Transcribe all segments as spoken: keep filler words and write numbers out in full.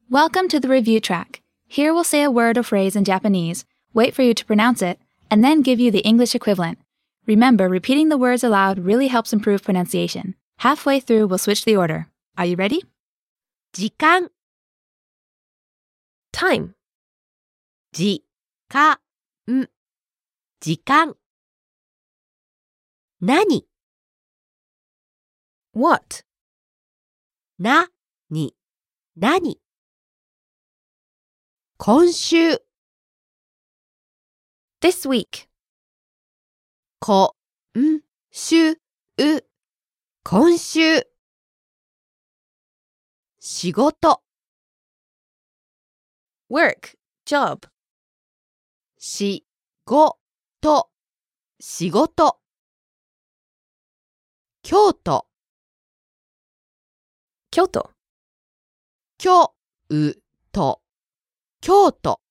Welcome to the review track. Here we'll say a word or phrase in Japanese, wait for you to pronounce it, and then give you the English equivalent. Remember, repeating the words aloud really helps improve pronunciation. Halfway through, we'll switch the order. Are you ready? 時間 time, 時間時間何 what, なに何今週 this week, こんしゅう今週仕事 work, job, しごと仕事京都 Kyoto, 京都京都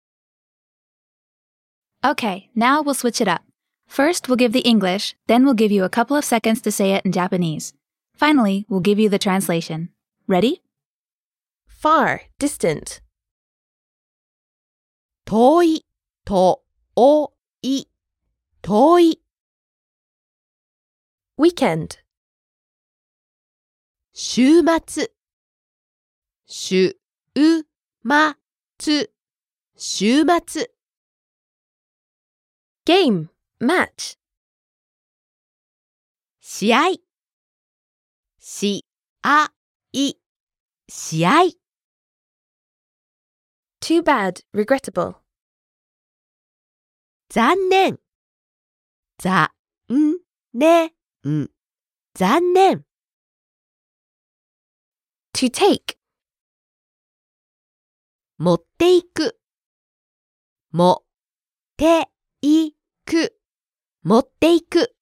Okay, now we'll switch it up. First, we'll give the English, then we'll give you a couple of seconds to say it in Japanese. Finally, we'll give you the translation. Ready? far, distant, 遠いとおい遠い weekend, 週末週末週末 game, match, 試合しあい試合 too bad, regrettable, 残念ざんねん残念 to take, 持っていく持っていく持っていく